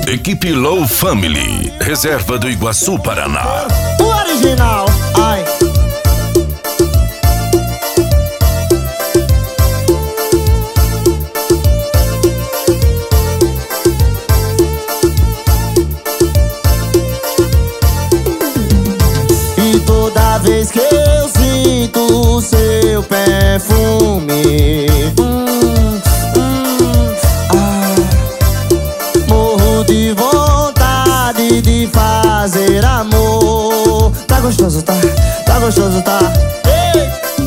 Equipe Low Family, Reserva do Iguaçu, Paraná. O original, ai. E toda vez que eu sinto o seu perfume, morro de vontade de fazer amor. Tá gostoso, tá? Tá gostoso, tá? Ei!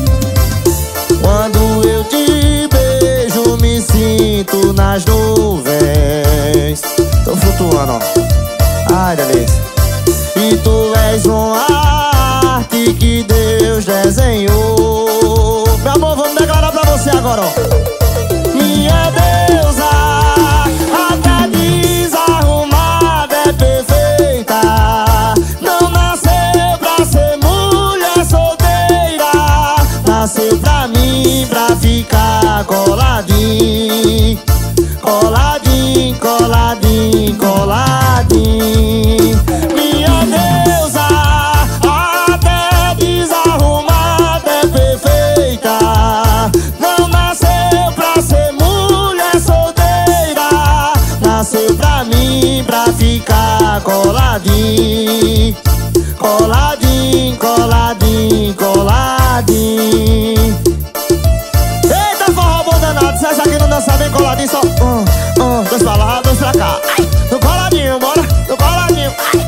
Quando eu te beijo, me sinto nas nuvens. Tô flutuando, ó. Ai, delícia. E tu és uma arte que Deus desenhou. Meu amor, vamos declarar pra você agora, ó. Minha deusa, até desarrumada é perfeita. Não nasceu pra ser mulher solteira. Nasceu pra mim, pra ficar coladinho. Coladinho, coladinho, coladinho. Minha deusa, até desarrumada é perfeita. Não nasceu pra ser mulher solteira. Nasceu pra mim, pra ficar coladinho. Coladinho, coladinho, coladinho. Eita, forró bom danado. Se essa aqui não dança bem coladinho, só dois pra lá, dois pra cá. Ai, no coladinho, bora, no coladinho. Ai.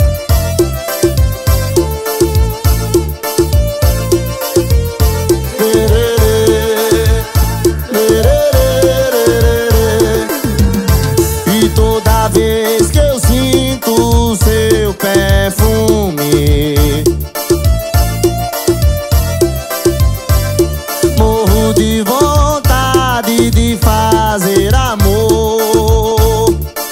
E toda vez que eu sinto o seu perfume, morro de vontade de fazer amor.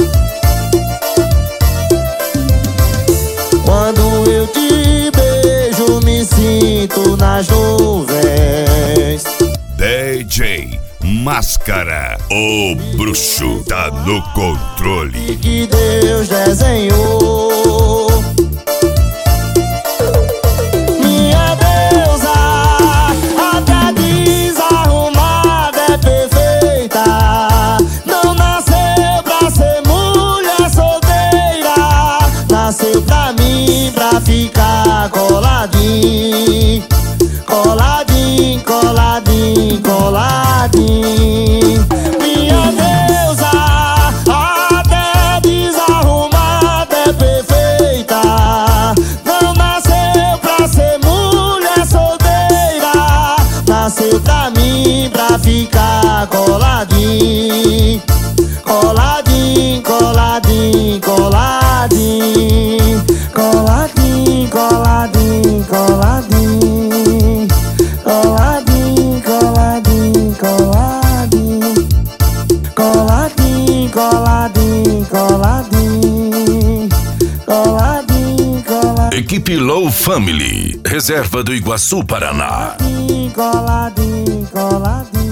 Quando eu te beijo, me sinto nas nuvens. DJ Máscara, o bruxo tá no controle. Que Deus desenhou. Minha deusa, até desarrumada é perfeita. Não nasceu pra ser mulher solteira. Nasceu pra mim, pra ficar coladinho. Coladinho, coladinho, coladinho. Minha deusa, até desarrumada é perfeita. Não nasceu pra ser mulher solteira. Nasceu pra mim, pra ficar coladinho. Coladinho, coladinho, coladinho. Coladinho, coladinho, coladinho. Coladinho, coladinho, coladinho. Coladinho, coladinho, coladinho. Coladinho, coladinho. Equipe Low Family, Reserva do Iguaçu, Paraná. Coladinho, coladinho, coladinho.